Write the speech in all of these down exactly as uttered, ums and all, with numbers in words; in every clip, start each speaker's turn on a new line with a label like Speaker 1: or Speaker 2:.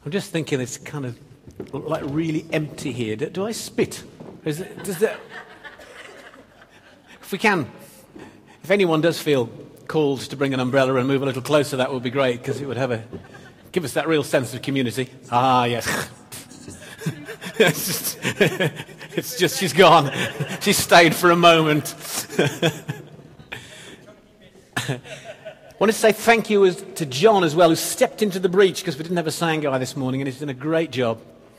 Speaker 1: I'm just thinking it's kind of like really empty here. Do, do I spit? Is it, does that... If we can, if anyone does feel called to bring an umbrella and move a little closer, that would be great, because it would have a give us that real sense of community. Ah, yes. it's, just, it's just she's gone. She stayed for a moment. I want to say thank you to John as well, who stepped into the breach, because we didn't have a sound guy this morning, and he's done a great job.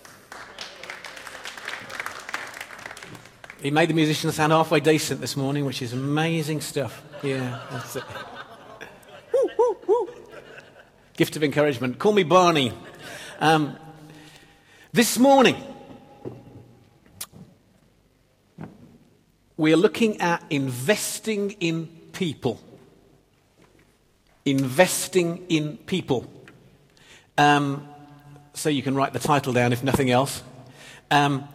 Speaker 1: He made the musicians sound halfway decent this morning, which is amazing stuff. Yeah, that's it. Woo, woo, woo. Gift of encouragement. Call me Barney. Um, this morning, we are looking at investing in people. Investing in people. Um, so you can write the title down if nothing else. Um,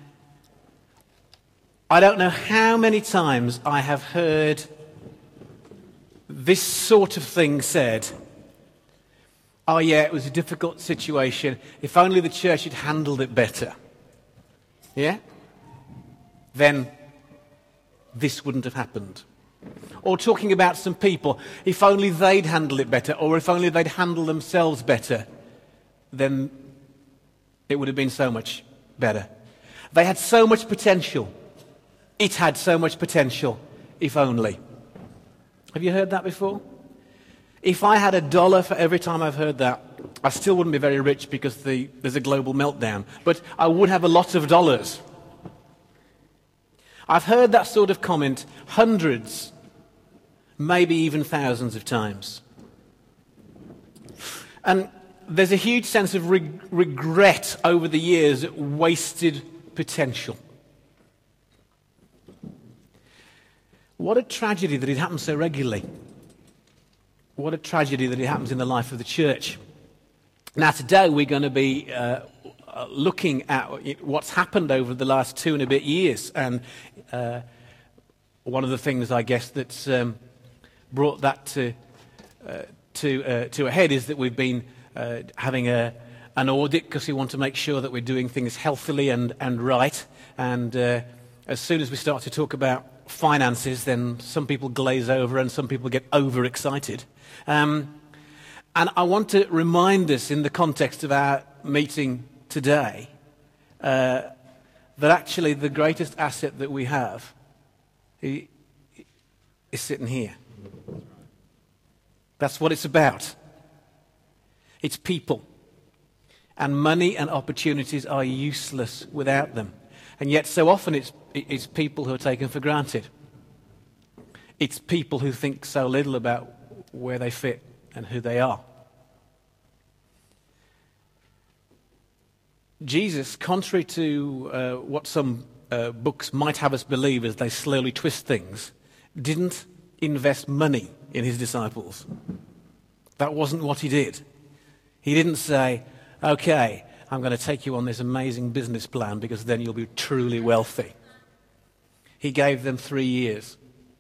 Speaker 1: I don't know how many times I have heard this sort of thing said. Oh yeah, it was a difficult situation. If only the church had handled it better. Yeah? Then this wouldn't have happened. Or talking about some people, if only they'd handle it better, or if only they'd handle themselves better, then it would have been so much better. They had so much potential. It had so much potential, if only. Have you heard that before? If I had a dollar for every time I've heard that, I still wouldn't be very rich because the, there's a global meltdown. But I would have a lot of dollars. I've heard that sort of comment hundreds, maybe even thousands of times. And there's a huge sense of reg- regret over the years at wasted potential. What a tragedy that it happens so regularly. What a tragedy that it happens in the life of the church. Now, today we're going to be uh, looking at what's happened over the last two and a bit years. And uh, one of the things, I guess, that's um, brought that to uh, to uh, to a head is that we've been uh, having a an audit because we want to make sure that we're doing things healthily and, and right. And uh, as soon as we start to talk about finances, then some people glaze over and some people get overexcited. Um, and I want to remind us in the context of our meeting today uh, that actually the greatest asset that we have is sitting here. That's what it's about. It's people. And money and opportunities are useless without them. And yet so often it's, it's people who are taken for granted. It's people who think so little about where they fit and who they are. Jesus, contrary to uh, what some uh, books might have us believe as they slowly twist things, didn't invest money in his disciples. That wasn't what he did. He didn't say, okay, I'm going to take you on this amazing business plan because then you'll be truly wealthy. He gave them three years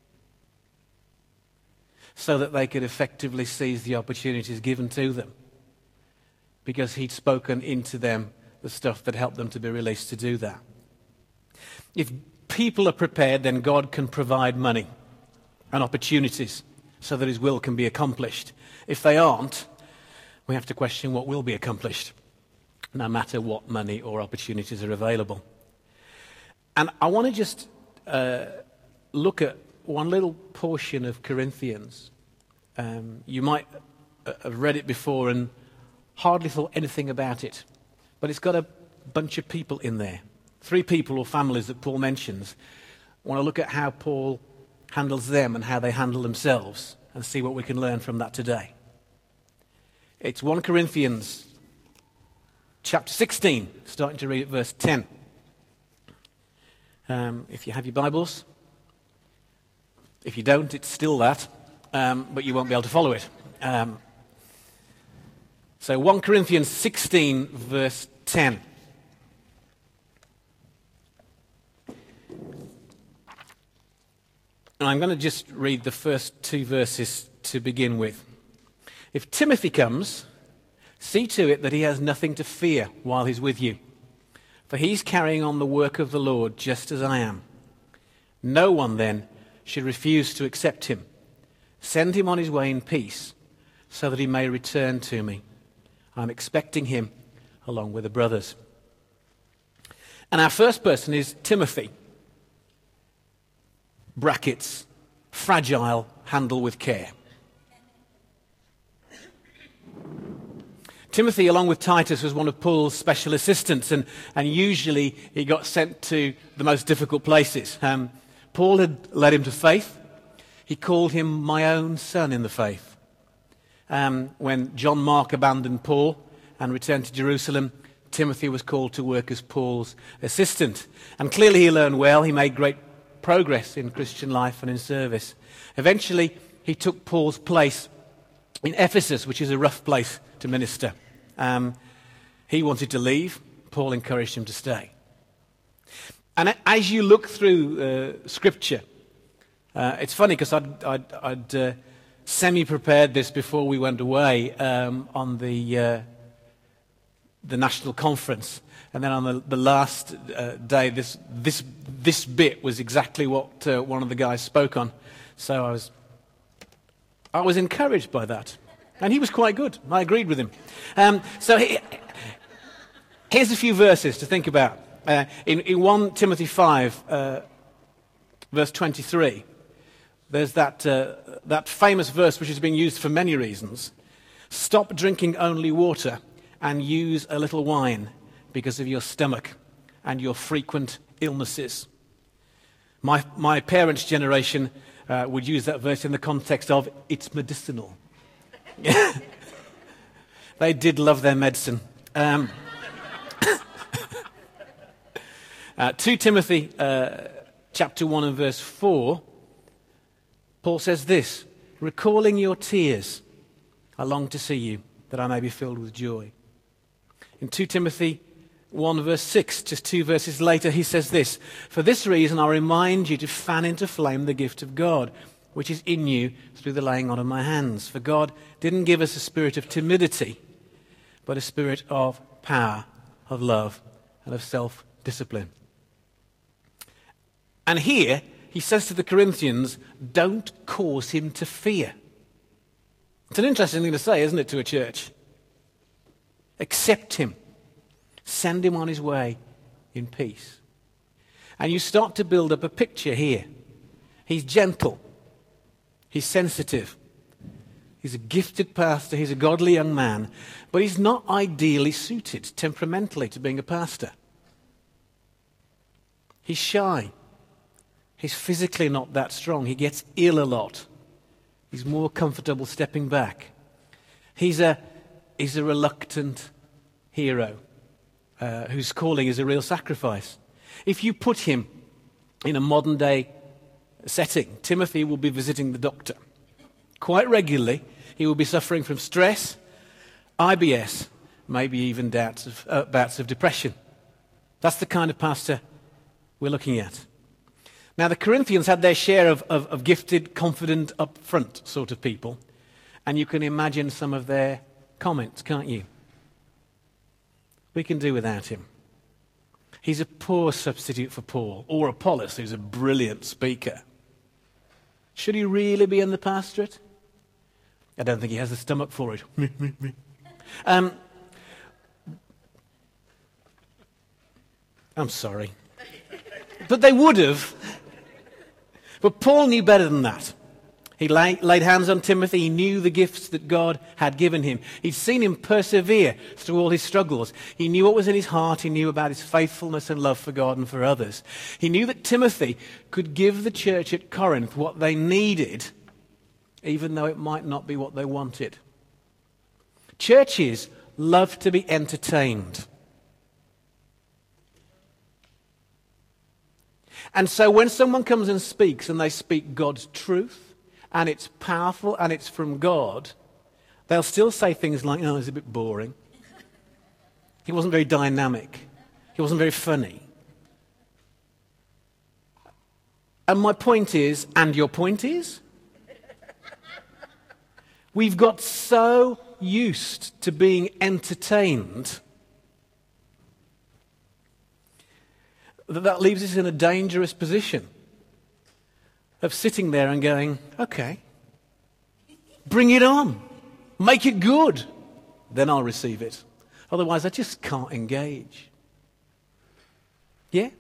Speaker 1: so that they could effectively seize the opportunities given to them, because he'd spoken into them the stuff that helped them to be released to do that. If people are prepared, then God can provide money and opportunities so that his will can be accomplished. If they aren't, we have to question what will be accomplished, no matter what money or opportunities are available. And I want to just uh, look at one little portion of Corinthians. Um, you might have read it before and hardly thought anything about it, but it's got a bunch of people in there. Three people or families that Paul mentions. I want to look at how Paul handles them and how they handle themselves and see what we can learn from that today. It's First Corinthians chapter sixteen, starting to read at verse ten. Um, if you have your Bibles. If you don't, it's still that, um, but you won't be able to follow it. Um, so First Corinthians sixteen, verse ten. And I'm going to just read the first two verses to begin with. If Timothy comes, See to it that he has nothing to fear while he's with you, for he's carrying on the work of the Lord just as I am. No one then should refuse to accept him. Send him on his way in peace, so that he may return to me. I'm expecting him along with the brothers. And our first person is Timothy. Brackets, fragile, handle with care. Timothy, along with Titus, was one of Paul's special assistants, and, and usually he got sent to the most difficult places. Um, Paul had led him to faith. He called him my own son in the faith. Um, when John Mark abandoned Paul and returned to Jerusalem, Timothy was called to work as Paul's assistant. And clearly he learned well. He made great progress in Christian life and in service. Eventually, he took Paul's place in Ephesus, which is a rough place to minister. Um, he wanted to leave. Paul encouraged him to stay. And as you look through uh, Scripture, uh, it's funny because I'd, I'd, I'd uh, semi-prepared this before we went away um, on the uh, the national conference, and then on the, the last uh, day, this this this bit was exactly what uh, one of the guys spoke on. So I was I was encouraged by that. And he was quite good. I agreed with him. Um, so he, here's a few verses to think about. Uh, in, in First Timothy five, uh, verse twenty-three, there's that, uh, that famous verse which has been used for many reasons. Stop drinking only water and use a little wine because of your stomach and your frequent illnesses. My, my parents' generation uh, would use that verse in the context of it's medicinal. They did love their medicine. Um, uh, Second Timothy uh, chapter one and verse four, Paul says this, recalling your tears, I long to see you, that I may be filled with joy. In Second Timothy one verse six, just two verses later, he says this, for this reason I remind you to fan into flame the gift of God, which is in you through the laying on of my hands. For God didn't give us a spirit of timidity, but a spirit of power, of love, and of self-discipline. And here, he says to the Corinthians, don't cause him to fear. It's an interesting thing to say, isn't it, to a church? Accept him. Send him on his way in peace. And you start to build up a picture here. He's gentle. He's sensitive. He's a gifted pastor. He's a godly young man. But he's not ideally suited temperamentally to being a pastor. He's shy. He's physically not that strong. He gets ill a lot. He's more comfortable stepping back. He's a, he's a reluctant hero uh, whose calling is a real sacrifice. If you put him in a modern day setting, Timothy will be visiting the doctor. Quite regularly, he will be suffering from stress, I B S, maybe even doubts of, uh, bouts of depression. That's the kind of pastor we're looking at. Now, the Corinthians had their share of, of, of gifted, confident, upfront sort of people. And you can imagine some of their comments, can't you? We can do without him. He's a poor substitute for Paul, or Apollos, who's a brilliant speaker. Should he really be in the pastorate? I don't think he has the stomach for it. um, I'm sorry. But they would have. But Paul knew better than that. He lay, laid hands on Timothy. He knew the gifts that God had given him. He'd seen him persevere through all his struggles. He knew what was in his heart. He knew about his faithfulness and love for God and for others. He knew that Timothy could give the church at Corinth what they needed, even though it might not be what they wanted. Churches love to be entertained. And so when someone comes and speaks and they speak God's truth and it's powerful and it's from God, they'll still say things like, oh, it's a bit boring. He wasn't very dynamic. He wasn't very funny. And my point is, and your point is, we've got so used to being entertained that that leaves us in a dangerous position of sitting there and going, okay, bring it on, make it good, then I'll receive it. Otherwise, I just can't engage. Yeah?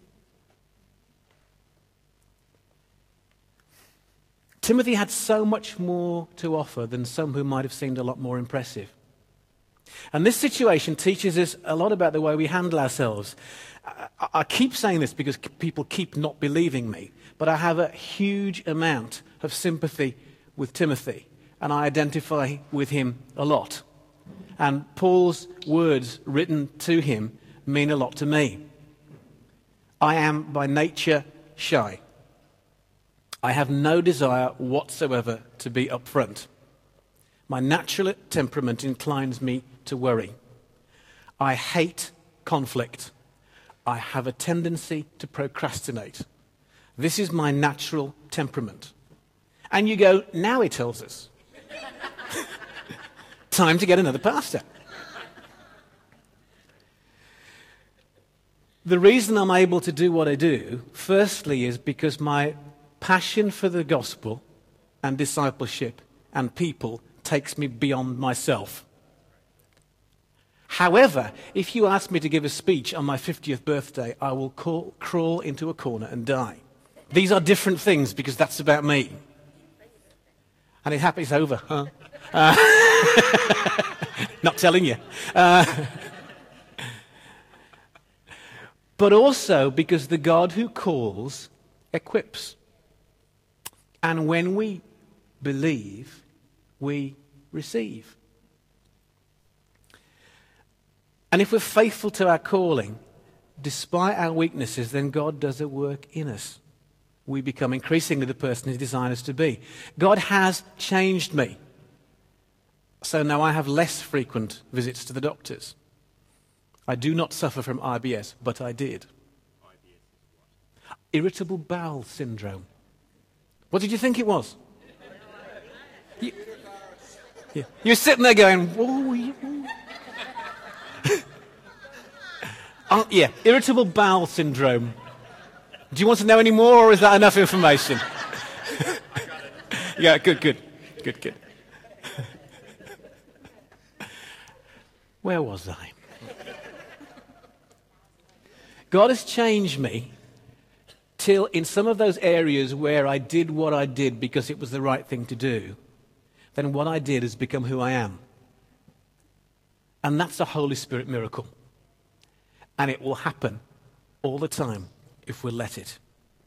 Speaker 1: Timothy had so much more to offer than some who might have seemed a lot more impressive. And this situation teaches us a lot about the way we handle ourselves. I, I keep saying this because people keep not believing me, but I have a huge amount of sympathy with Timothy, and I identify with him a lot. And Paul's words written to him mean a lot to me. I am by nature shy. I have no desire whatsoever to be upfront. My natural temperament inclines me to worry. I hate conflict. I have a tendency to procrastinate. This is my natural temperament. And you go, now he tells us. Time to get another pastor. The reason I'm able to do what I do, firstly, is because my passion for the gospel and discipleship and people takes me beyond myself. However, if you ask me to give a speech on my fiftieth birthday, I will call, crawl into a corner and die. These are different things because that's about me. And it happens over, huh? Uh, not telling you. Uh, but also because the God who calls equips. And when we believe, we receive. And if we're faithful to our calling, despite our weaknesses, then God does a work in us. We become increasingly the person He designed us to be. God has changed me. So now I have less frequent visits to the doctors. I do not suffer from I B S, but I did. Irritable bowel syndrome. What did you think it was? You, yeah. You're sitting there going, oh, yeah. uh, yeah, irritable bowel syndrome. Do you want to know any more, or is that enough information? Yeah, good, good, good, good. Where was I? God has changed me till in some of those areas where I did what I did because it was the right thing to do, then what I did has become who I am. And that's a Holy Spirit miracle. And it will happen all the time if we let it.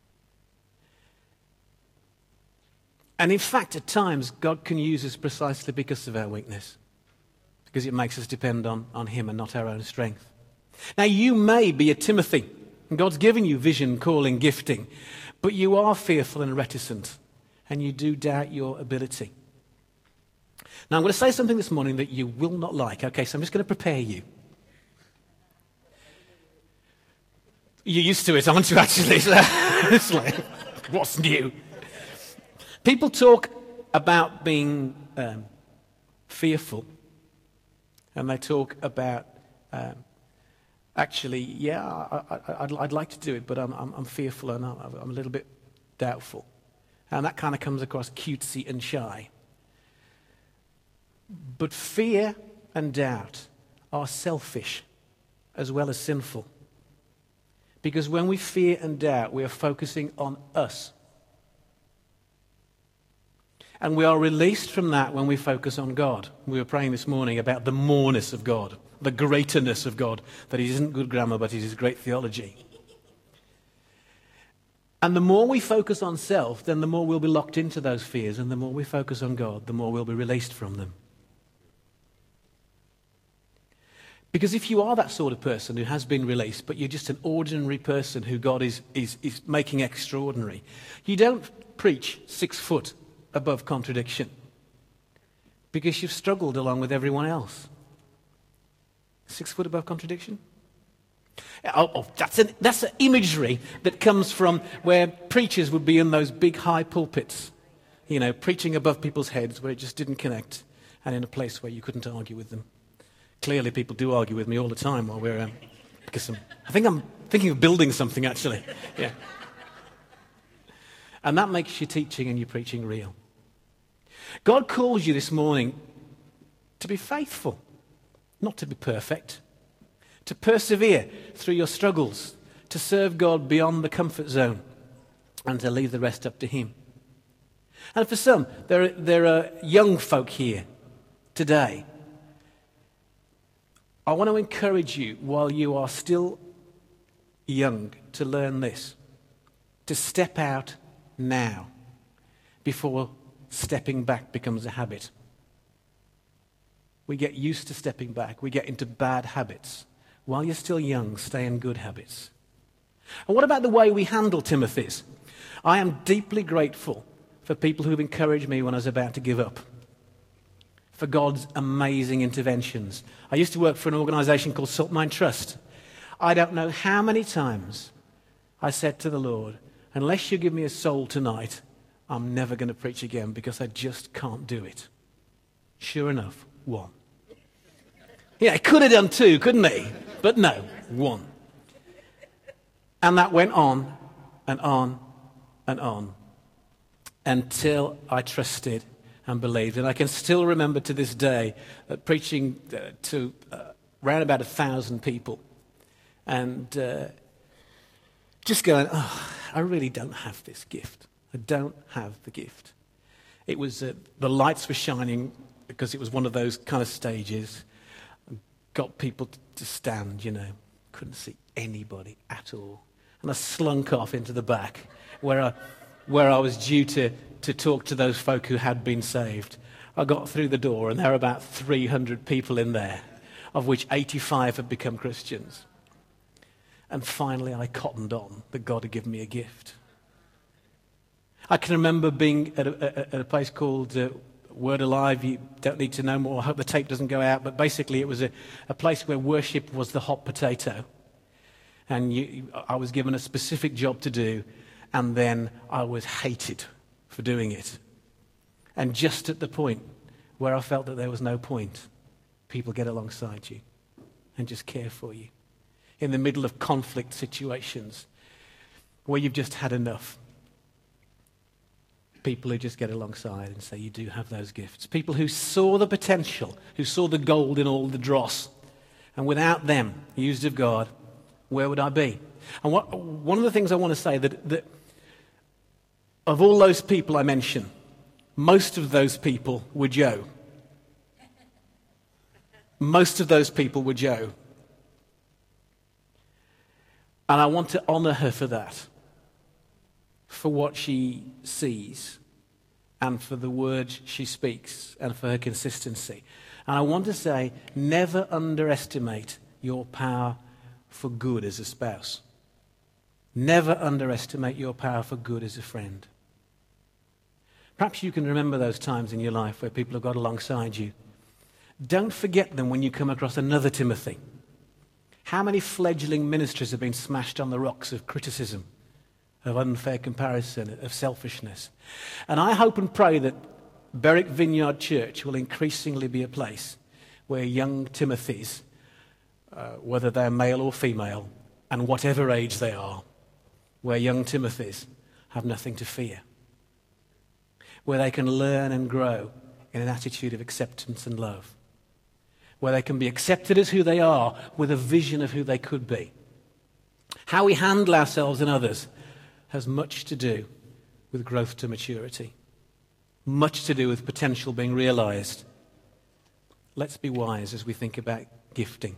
Speaker 1: And in fact, at times, God can use us precisely because of our weakness. Because it makes us depend on, on Him and not our own strength. Now, you may be a Timothy. And God's given you vision, calling, gifting. But you are fearful and reticent. And you do doubt your ability. Now, I'm going to say something this morning that you will not like. Okay, so I'm just going to prepare you. You're used to it, aren't you, actually? It's like, what's new? People talk about being um, fearful. And they talk about... Um, Actually, yeah, I, I, I'd, I'd like to do it, but I'm, I'm, I'm fearful and I'm, I'm a little bit doubtful. And that kind of comes across cutesy and shy. But fear and doubt are selfish as well as sinful. Because when we fear and doubt, we are focusing on us. And we are released from that when we focus on God. We were praying this morning about the moreness of God, the greaterness of God, that it isn't good grammar, but it is great theology. And the more we focus on self, then the more we'll be locked into those fears, and the more we focus on God, the more we'll be released from them. Because if you are that sort of person who has been released, but you're just an ordinary person who God is, is, is making extraordinary, you don't preach six foot above contradiction because you've struggled along with everyone else. Six foot above contradiction? Oh, oh, that's an that's an imagery that comes from where preachers would be in those big high pulpits, you know, preaching above people's heads where it just didn't connect. and in a place where you couldn't argue with them. Clearly, people do argue with me all the time while we're... Um, because I'm, I think I'm thinking of building something, actually. Yeah. And that makes your teaching and your preaching real. God calls you this morning to be faithful, not to be perfect, to persevere through your struggles, to serve God beyond the comfort zone, and to leave the rest up to Him. And for some, there are, there are young folk here today. I want to encourage you, while you are still young, to learn this, to step out now before stepping back becomes a habit. We get used to stepping back. We get into bad habits. While you're still young, stay in good habits. And what about the way we handle Timothy's? I am deeply grateful for people who've encouraged me when I was about to give up, for God's amazing interventions. I used to work for an organisation called Salt Mine Trust. I don't know how many times I said to the Lord, unless you give me a soul tonight, I'm never going to preach again because I just can't do it. Sure enough, one. Yeah, he could have done two, couldn't he? But no, one. And that went on and on and on until I trusted and believed. And I can still remember to this day uh, preaching uh, to uh, around about a thousand people and uh, just going, oh, I really don't have this gift. I don't have the gift. It was, uh, the lights were shining because it was one of those kind of stages. Got people to stand, you know. Couldn't see anybody at all. And I slunk off into the back where I, where I was due to, to talk to those folk who had been saved. I got through the door and there were about three hundred people in there, of which eighty-five had become Christians. And finally I cottoned on that God had given me a gift. I can remember being at a, at a place called uh, Word Alive. You don't need to know more. I hope the tape doesn't go out. But basically it was a, a place where worship was the hot potato. And you, I was given a specific job to do, and then I was hated for doing it. And just at the point where I felt that there was no point, people get alongside you and just care for you. In the middle of conflict situations where you've just had enough, people who just get alongside and say, you do have those gifts. People who saw the potential, who saw the gold in all the dross. And without them, used of God, where would I be? And what, one of the things I want to say, that, that of all those people I mentioned, most of those people were Joe. Most of those people were Joe. And I want to honour her for that, for what she sees, and for the words she speaks, and for her consistency. And I want to say, never underestimate your power for good as a spouse. Never underestimate your power for good as a friend. Perhaps you can remember those times in your life where people have got alongside you. Don't forget them when you come across another Timothy. How many fledgling ministries have been smashed on the rocks of criticism, of unfair comparison, of selfishness? And I hope and pray that Berwick Vineyard Church will increasingly be a place where young Timothys, uh, whether they're male or female, and whatever age they are, where young Timothys have nothing to fear, where they can learn and grow in an attitude of acceptance and love, where they can be accepted as who they are with a vision of who they could be. How we handle ourselves and others has much to do with growth to maturity, much to do with potential being realized. Let's be wise as we think about gifting.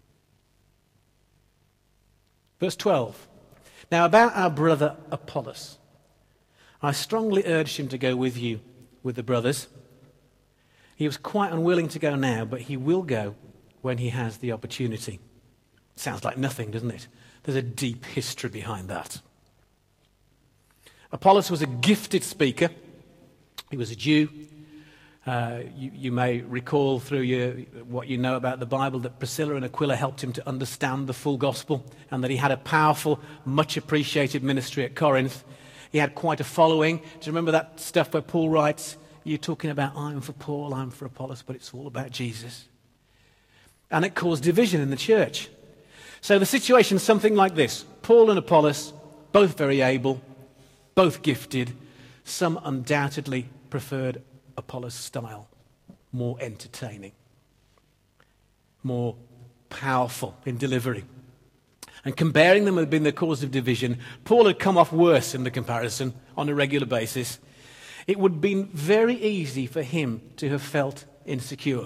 Speaker 1: Verse twelve. Now about our brother Apollos. I strongly urged him to go with you, with the brothers. He was quite unwilling to go now, but he will go when he has the opportunity. Sounds like nothing, doesn't it? There's a deep history behind that. Apollos was a gifted speaker. He was a Jew. Uh, you, you may recall through your, what you know about the Bible that Priscilla and Aquila helped him to understand the full gospel, and that he had a powerful, much appreciated ministry at Corinth. He had quite a following. Do you remember that stuff where Paul writes, you're talking about I'm for Paul, I'm for Apollos, but it's all about Jesus. And it caused division in the church. So the situation is something like this. Paul and Apollos, both very able, both gifted. Some undoubtedly preferred Apollos' style, more entertaining, more powerful in delivery. And comparing them had been the cause of division. Paul had come off worse in the comparison on a regular basis. It would have been very easy for him to have felt insecure.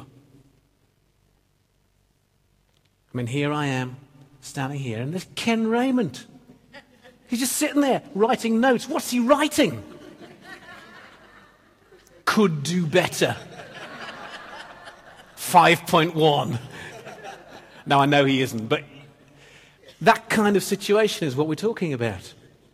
Speaker 1: I mean, here I am, standing here, and there's Ken Raymond. He's just sitting there writing notes. What's he writing? Could do better. five point one. Now, I know he isn't, but that kind of situation is what we're talking about.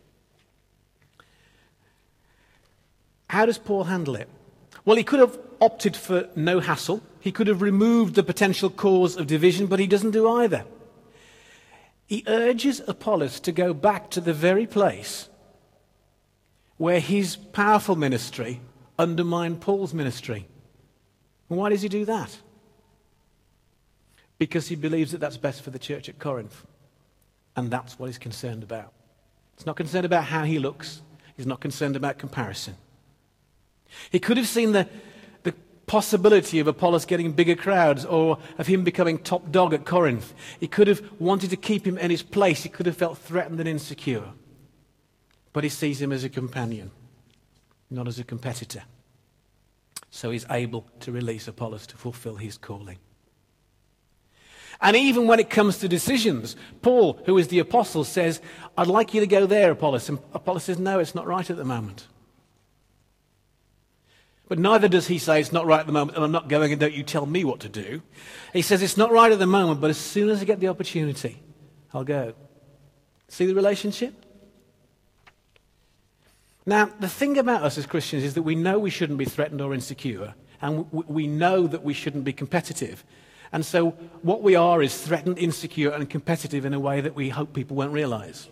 Speaker 1: How does Paul handle it? Well, he could have opted for no hassle. He could have removed the potential cause of division, but he doesn't do either. He urges Apollos to go back to the very place where his powerful ministry undermined Paul's ministry. And why does he do that? Because he believes that that's best for the church at Corinth. And that's what he's concerned about. He's not concerned about how he looks. He's not concerned about comparison. He could have seen the, the possibility of Apollos getting bigger crowds or of him becoming top dog at Corinth. He could have wanted to keep him in his place. He could have felt threatened and insecure. But he sees him as a companion, not as a competitor. So he's able to release Apollos to fulfill his calling. And even when it comes to decisions, Paul, who is the apostle, says, I'd like you to go there, Apollos. And Apollos says, no, it's not right at the moment. But neither does he say it's not right at the moment and I'm not going and don't you tell me what to do. He says it's not right at the moment, but as soon as I get the opportunity, I'll go. See the relationship? Now, the thing about us as Christians is that we know we shouldn't be threatened or insecure, and we know that we shouldn't be competitive. And so what we are is threatened, insecure, and competitive in a way that we hope people won't realize.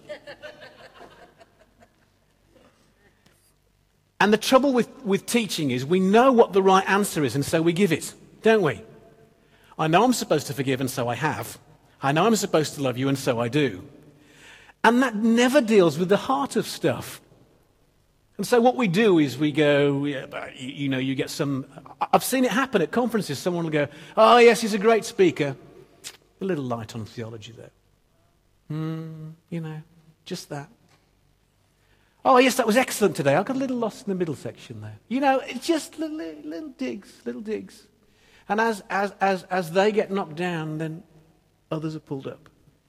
Speaker 1: And the trouble with, with teaching is we know what the right answer is, and so we give it, don't we? I know I'm supposed to forgive, and so I have. I know I'm supposed to love you, and so I do. And that never deals with the heart of stuff. And so what we do is we go, yeah, you know, you get some... I've seen it happen at conferences. Someone will go, oh, yes, he's a great speaker. A little light on theology, though. Hmm, you know, just that. Oh, yes, that was excellent today. I got a little lost in the middle section there. You know, it's just little, little digs, little digs. And as, as, as, as they get knocked down, then others are pulled up.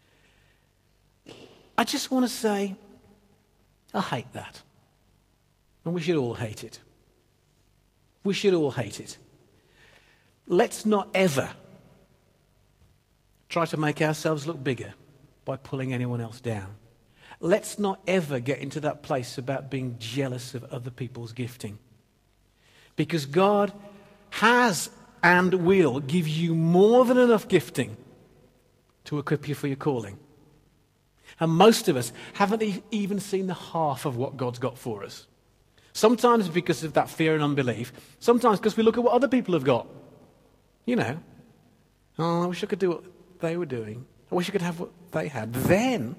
Speaker 1: I just want to say, I hate that. And we should all hate it. We should all hate it. Let's not ever try to make ourselves look bigger by pulling anyone else down. Let's not ever get into that place about being jealous of other people's gifting. Because God has and will give you more than enough gifting to equip you for your calling. And most of us haven't e- even seen the half of what God's got for us. Sometimes because of that fear and unbelief. Sometimes because we look at what other people have got. You know, oh, I wish I could do what they were doing. I wish I could have what they had. Then,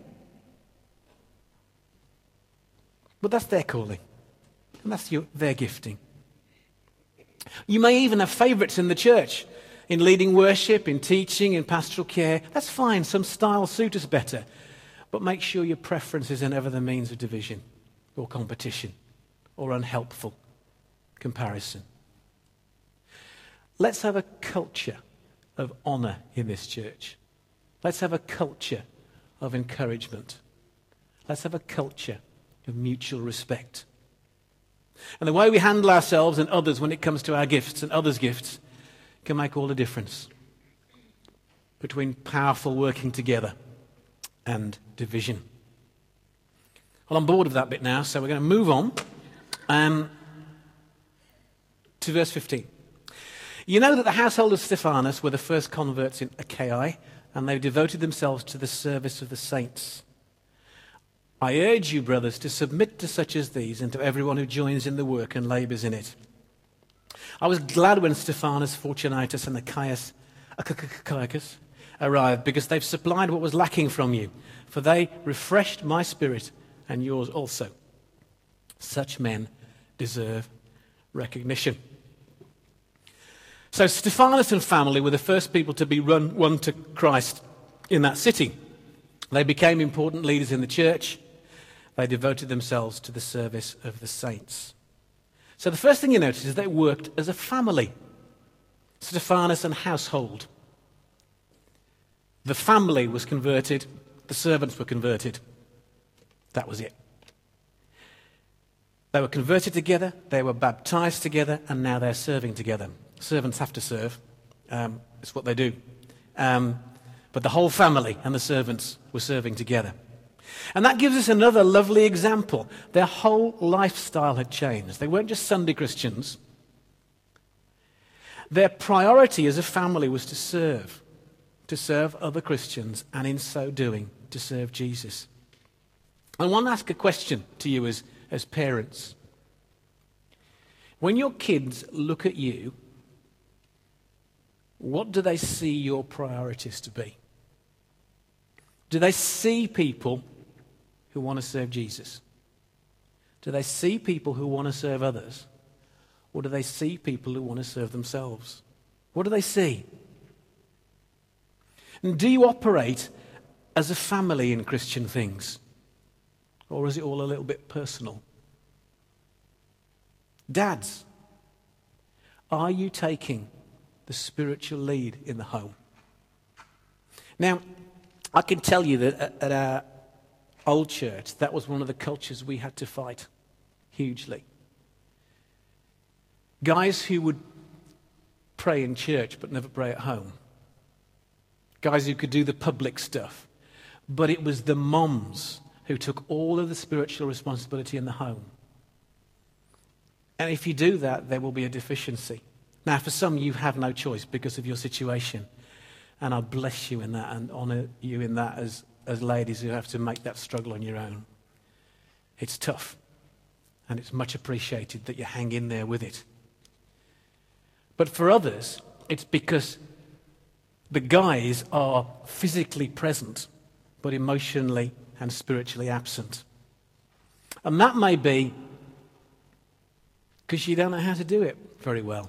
Speaker 1: but that's their calling. And that's your, their gifting. You may even have favourites in the church. In leading worship, in teaching, in pastoral care. That's fine. Some styles suit us better. But make sure your preferences are never the means of division or competition or unhelpful comparison. Let's have a culture of honour in this church. Let's have a culture of encouragement. Let's have a culture of mutual respect. And the way we handle ourselves and others when it comes to our gifts and others' gifts can make all the difference between powerful working together and division. Well, I'm bored of that bit now, so we're going to move on um, to verse fifteen. You know that the household of Stephanus were the first converts in Achaia, and they devoted themselves to the service of the saints. I urge you, brothers, to submit to such as these and to everyone who joins in the work and labours in it. I was glad when Stephanus, Fortunatus, and Achaeus, Achaicus arrived, because they've supplied what was lacking from you, for they refreshed my spirit and yours also. Such men deserve recognition. So Stephanus and family were the first people to be run, won to Christ in that city. They became important leaders in the church. They devoted themselves to the service of the saints. So the first thing you notice is they worked as a family. Stephanus and household. The family was converted. The servants were converted. That was it. They were converted together. They were baptized together. And now they're serving together. Servants have to serve. Um, it's what they do. Um, but the whole family and the servants were serving together. And that gives us another lovely example. Their whole lifestyle had changed. They weren't just Sunday Christians. Their priority as a family was to serve, to serve other Christians, and in so doing, to serve Jesus. I want to ask a question to you as, as parents. When your kids look at you, what do they see your priorities to be? Do they see people who want to serve Jesus? Do they see people who want to serve others? Or do they see people who want to serve themselves? What do they see? And do you operate as a family in Christian things? Or is it all a little bit personal? Dads, are you taking the spiritual lead in the home? Now, I can tell you that at, at our old church, that was one of the cultures we had to fight hugely. Guys who would pray in church but never pray at home. Guys who could do the public stuff. But it was the moms who took all of the spiritual responsibility in the home. And if you do that, there will be a deficiency. Now, for some, you have no choice because of your situation. And I bless you in that and honour you in that as, as ladies who have to make that struggle on your own. It's tough. And it's much appreciated that you hang in there with it. But for others, it's because the guys are physically present, but emotionally and spiritually absent. And that may be because you don't know how to do it very well.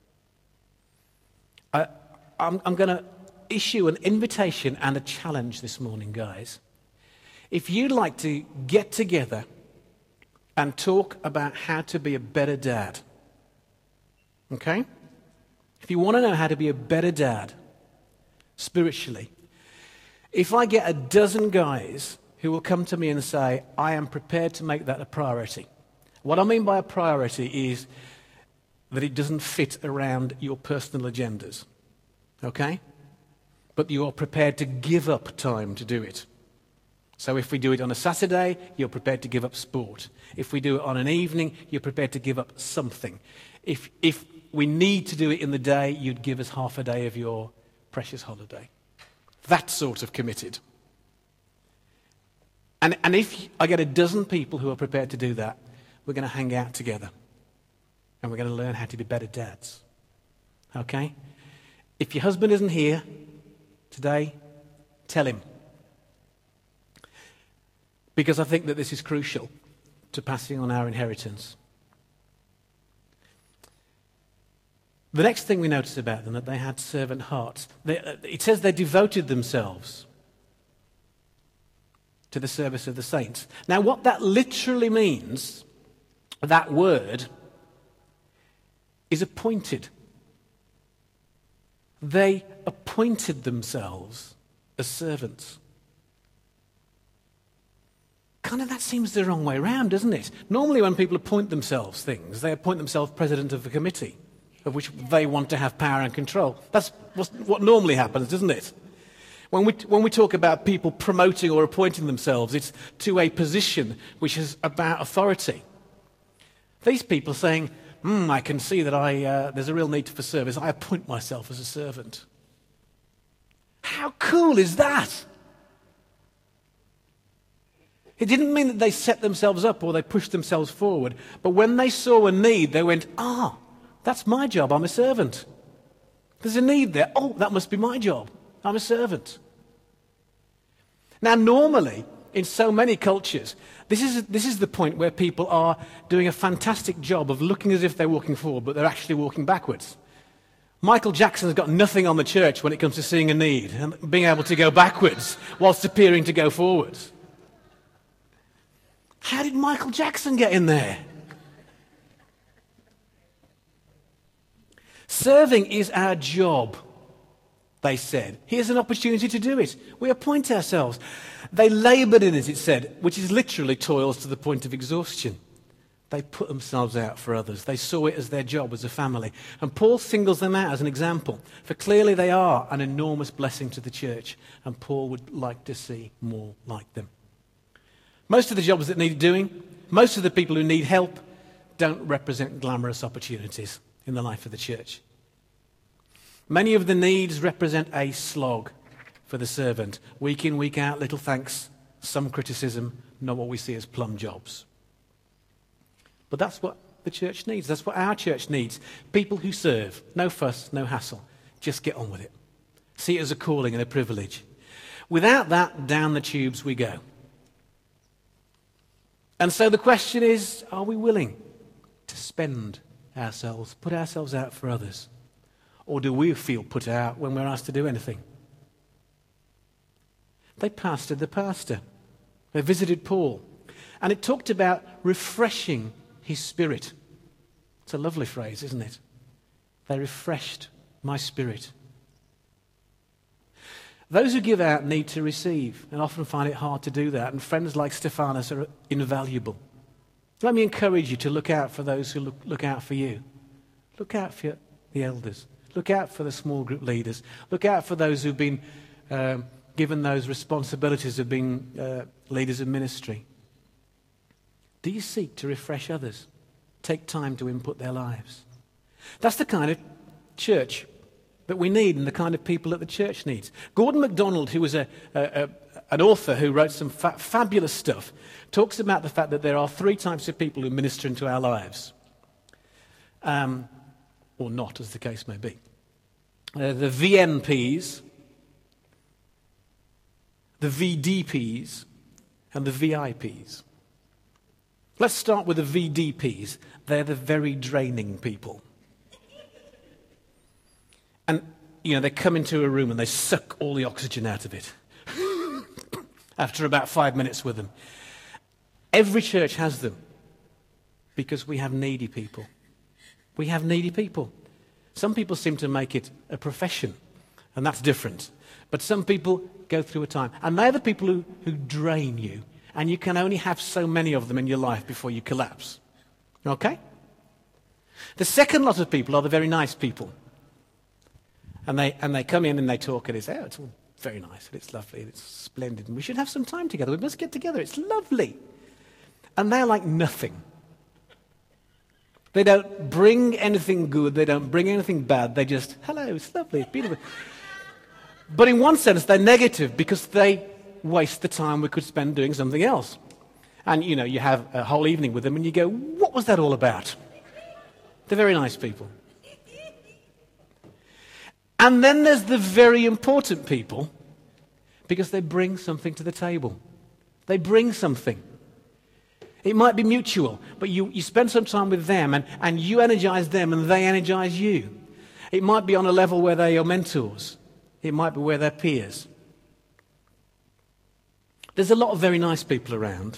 Speaker 1: I, I'm, I'm going to issue an invitation and a challenge this morning, guys. If you'd like to get together and talk about how to be a better dad, okay? If you want to know how to be a better dad, spiritually, if I get a dozen guys who will come to me and say, I am prepared to make that a priority. What I mean by a priority is that it doesn't fit around your personal agendas, okay? But you are prepared to give up time to do it. So if we do it on a Saturday, you're prepared to give up sport. If we do it on an evening, you're prepared to give up something. If, if we need to do it in the day, you'd give us half a day of your precious holiday. That sort of committed. And, and if I get a dozen people who are prepared to do that, we're going to hang out together. And we're going to learn how to be better dads. Okay? If your husband isn't here today, tell him. Because I think that this is crucial to passing on our inheritance. The next thing we notice about them, that they had servant hearts. They, uh, it says they devoted themselves to the service of the saints. Now, what that literally means, that word, is appointed. They appointed themselves as servants. Kind of that seems the wrong way around, doesn't it? Normally when people appoint themselves things, they appoint themselves president of a committee, of which they want to have power and control. That's what normally happens, doesn't it? When we, when we talk about people promoting or appointing themselves, it's to a position which is about authority. These people saying, hmm, I can see that I, uh, there's a real need for service. I appoint myself as a servant. How cool is that? It didn't mean that they set themselves up or they pushed themselves forward. But when they saw a need, they went, ah, That's my job. I'm a servant. There's a need there. Oh, that must be my job. I'm a servant. Now, normally, in so many cultures, this is, this is the point where people are doing a fantastic job of looking as if they're walking forward, but they're actually walking backwards. Michael Jackson's got nothing on the church when it comes to seeing a need and being able to go backwards whilst appearing to go forwards. How did Michael Jackson get in there? Serving is our job, they said. Here's an opportunity to do it. We appoint ourselves. They laboured in it, it said, which is literally toils to the point of exhaustion. They put themselves out for others. They saw it as their job as a family. And Paul singles them out as an example, for clearly they are an enormous blessing to the church, and Paul would like to see more like them. Most of the jobs that need doing, most of the people who need help, don't represent glamorous opportunities in the life of the church. Many of the needs represent a slog for the servant. Week in, week out, little thanks, some criticism, not what we see as plum jobs. But that's what the church needs. That's what our church needs. People who serve. No fuss, no hassle. Just get on with it. See it as a calling and a privilege. Without that, down the tubes we go. And so the question is, are we willing to spend ourselves, put ourselves out for others? Or do we feel put out when we're asked to do anything? They pastored the pastor. They visited Paul. And it talked about refreshing his spirit. It's a lovely phrase, isn't it? They refreshed my spirit. Those who give out need to receive and often find it hard to do that. And friends like Stephanus are invaluable. Let me encourage you to look out for those who look, look out for you. Look out for the elders. Look out for the small group leaders. Look out for those who've been um, given those responsibilities of being uh, leaders of ministry. Do you seek to refresh others? Take time to input their lives. That's the kind of church that we need and the kind of people that the church needs. Gordon MacDonald, who was a, a, a, an author who wrote some fa- fabulous stuff, talks about the fact that there are three types of people who minister into our lives. Um, or not, as the case may be. Uh, the V N Ps, the V D Ps, and the V I Ps. Let's start with the V D Ps. They're the very draining people. And, you know, they come into a room and they suck all the oxygen out of it after about five minutes with them. Every church has them because we have needy people. We have needy people. Some people seem to make it a profession, and that's different. But some people go through a time. And they're the people who, who drain you. And you can only have so many of them in your life before you collapse. Okay? The second lot of people are the very nice people. And they, and they come in and they talk and they say, oh, it's all very nice and it's lovely and it's splendid and we should have some time together. We must get together. It's lovely. And they're like nothing. They don't bring anything good. They don't bring anything bad. They just, hello, it's lovely, it's beautiful. But in one sense, they're negative because they waste the time we could spend doing something else. And, you know, you have a whole evening with them and you go, what was that all about? They're very nice people. And then there's the very important people because they bring something to the table. They bring something. It might be mutual, but you, you spend some time with them and, and you energize them and they energize you. It might be on a level where they're your mentors. It might be where they're peers. There's a lot of very nice people around.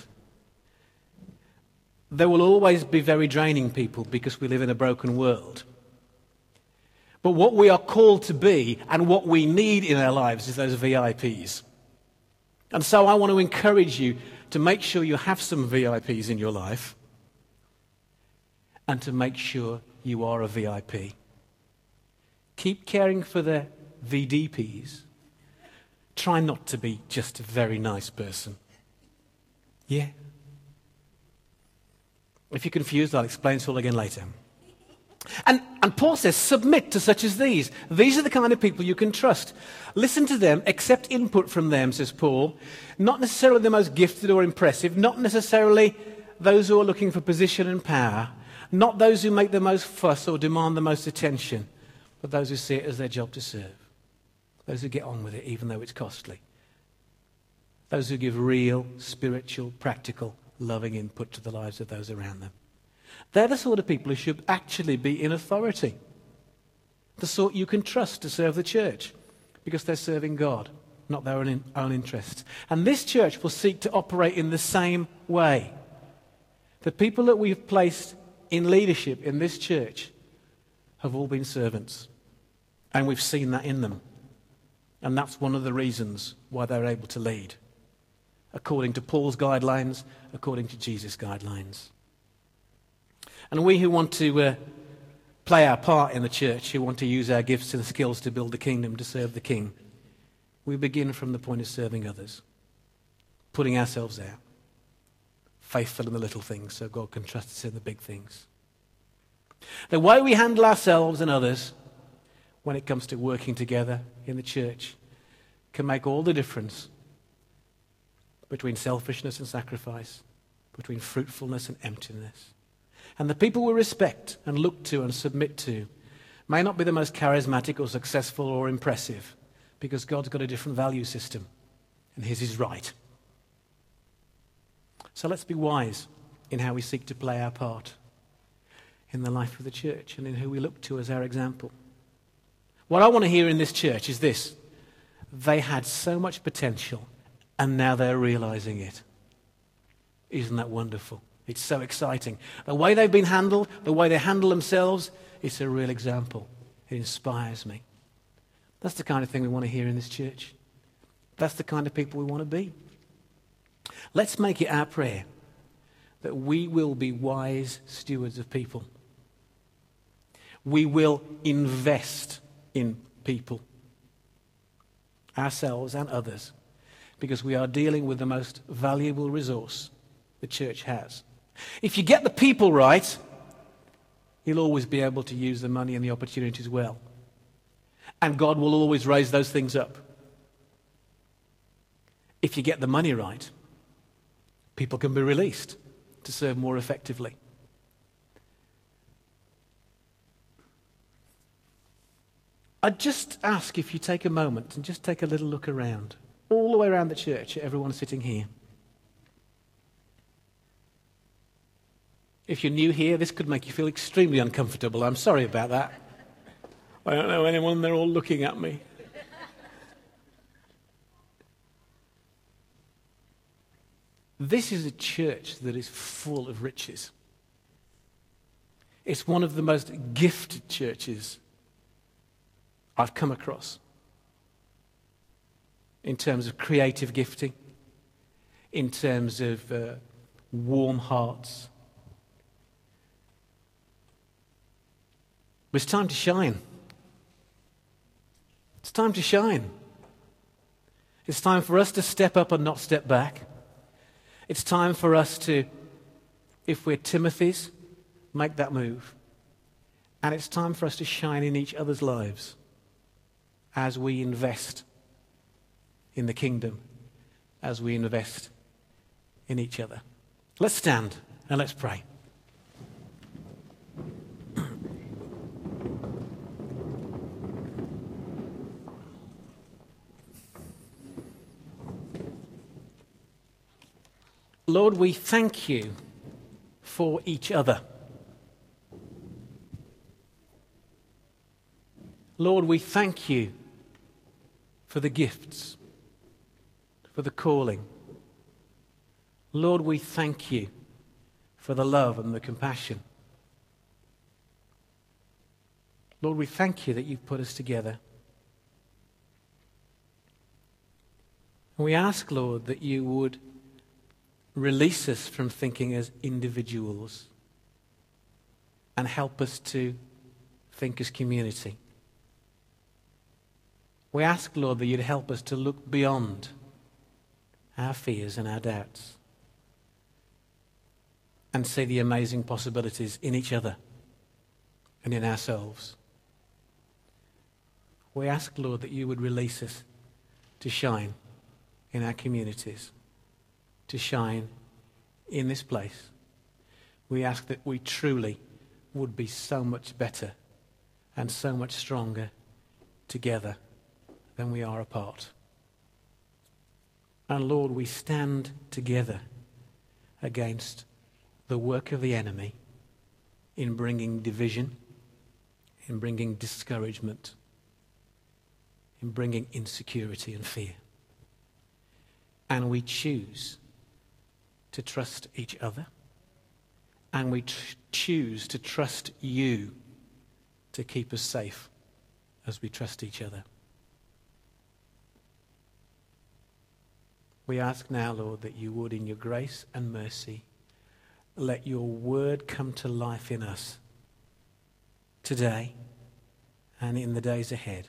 Speaker 1: There will always be very draining people because we live in a broken world. But what we are called to be and what we need in our lives is those V I Ps. And so I want to encourage you to make sure you have some V I Ps in your life and to make sure you are a V I P. Keep caring for the V D Ps. Try not to be just a very nice person. Yeah? If you're confused, I'll explain it all again later. And, and Paul says, submit to such as these. These are the kind of people you can trust. Listen to them, accept input from them, says Paul. Not necessarily the most gifted or impressive, not necessarily those who are looking for position and power, Not those who make the most fuss or demand the most attention, but those who see it as their job to serve. Those who get on with it, even though it's costly. Those who give real, spiritual, practical, loving input to the lives of those around them. They're the sort of people who should actually be in authority. The sort you can trust to serve the church, because they're serving God, not their own, own interests. And this church will seek to operate in the same way. The people that we've placed in leadership in this church have all been servants. And we've seen that in them. And that's one of the reasons why they're able to lead. According to Paul's guidelines, according to Jesus' guidelines. And we who want to uh, play our part in the church, who want to use our gifts and skills to build the kingdom, to serve the King, we begin from the point of serving others. Putting ourselves out. Faithful in the little things so God can trust us in the big things. The way we handle ourselves and others when it comes to working together in the church can make all the difference between selfishness and sacrifice, between fruitfulness and emptiness. And the people we respect and look to and submit to may not be the most charismatic or successful or impressive, because God's got a different value system, and his is right. So let's be wise in how we seek to play our part in the life of the church and in who we look to as our example. What I want to hear in this church is this: they had so much potential, and now they're realizing it. Isn't that wonderful? It's so exciting. The way they've been handled, the way they handle themselves, it's a real example. It inspires me. That's the kind of thing we want to hear in this church. That's the kind of people we want to be. Let's make it our prayer that we will be wise stewards of people. We will invest in people, ourselves and others, because we are dealing with the most valuable resource the church has. If you get the people right, you'll always be able to use the money and the opportunities well. And God will always raise those things up. If you get the money right, people can be released to serve more effectively. I'd just ask if you take a moment and just take a little look around, all the way around the church, at everyone sitting here. If you're new here, this could make you feel extremely uncomfortable. I'm sorry about that. I don't know anyone, they're all looking at me. This is a church that is full of riches. It's one of the most gifted churches I've come across in terms of creative gifting, in terms of uh, warm hearts. But it's time to shine. It's time to shine. It's time for us to step up and not step back. It's time for us to, if we're Timothy's, make that move. And it's time for us to shine in each other's lives as we invest in the kingdom, as we invest in each other. Let's stand and let's pray. Lord, we thank you for each other. Lord, we thank you for the gifts, for the calling. Lord, we thank you for the love and the compassion. Lord, we thank you that you've put us together. And we ask, Lord, that you would release us from thinking as individuals and help us to think as community. We ask, Lord, that you'd help us to look beyond our fears and our doubts and see the amazing possibilities in each other and in ourselves. We ask, Lord, that you would release us to shine in our communities, to shine in this place. We ask that we truly would be so much better and so much stronger together than we are apart. And Lord, we stand together against the work of the enemy in bringing division, in bringing discouragement, in bringing insecurity and fear. And we choose to trust each other, and we tr- choose to trust you to keep us safe as we trust each other. We ask now, Lord, that you would, in your grace and mercy, let your word come to life in us today and in the days ahead,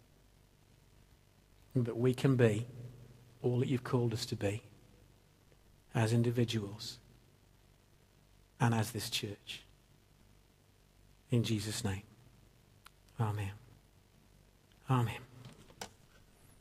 Speaker 1: and that we can be all that you've called us to be as individuals and as this church. In Jesus' name. Amen. Amen.